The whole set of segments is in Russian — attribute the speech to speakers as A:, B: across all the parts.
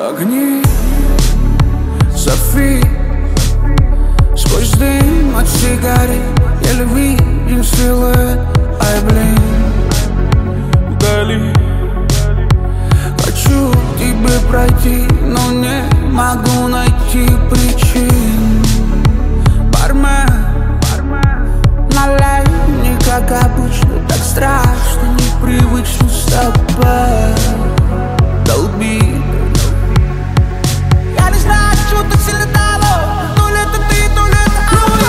A: Огни Софи, сквозь дым от сигарет еле виден силуэт. Ай, блин, вдали хочу к тебе пройти, но не могу найти причин. Бармен, налей мне, как обычно, так страшно, непривычно с тобой долбит. Я не знаю, что так сильно дало, то ли это ты, то ли это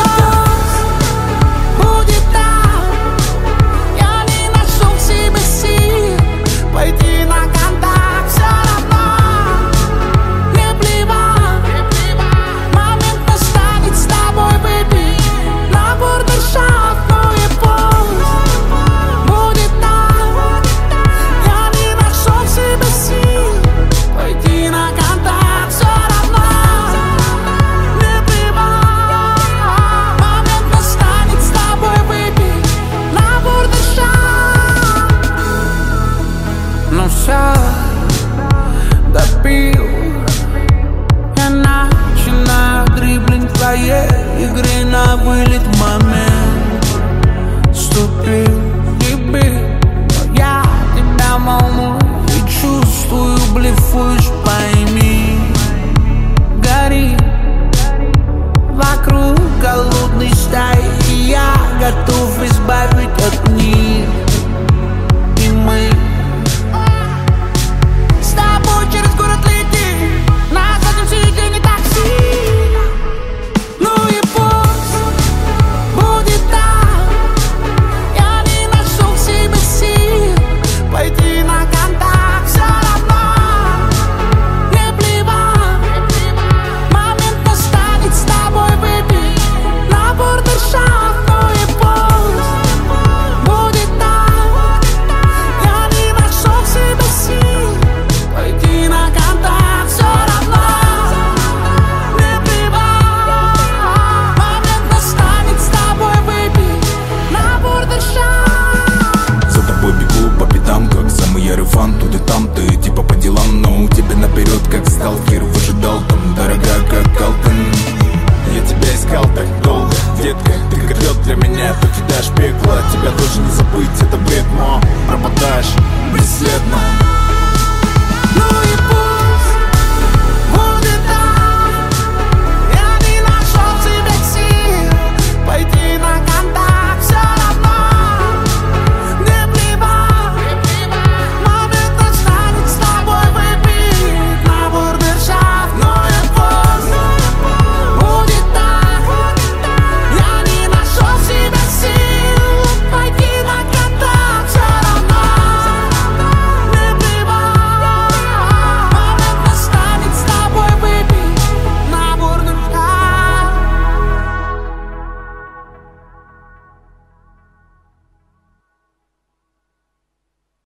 A: будет так. Я не нашел в себе сил пойти на контакт, все равно не плевать. Момент настанет с тобой, baby, на бордершафт, но и пусть будет так. Я не нашел в себе сил пойти на контакт, все равно не плевать. Момент настанет с тобой, baby, на бордершафт. Ну все, допил. Я начинаю дриблинг твоей игры на вылет, маме.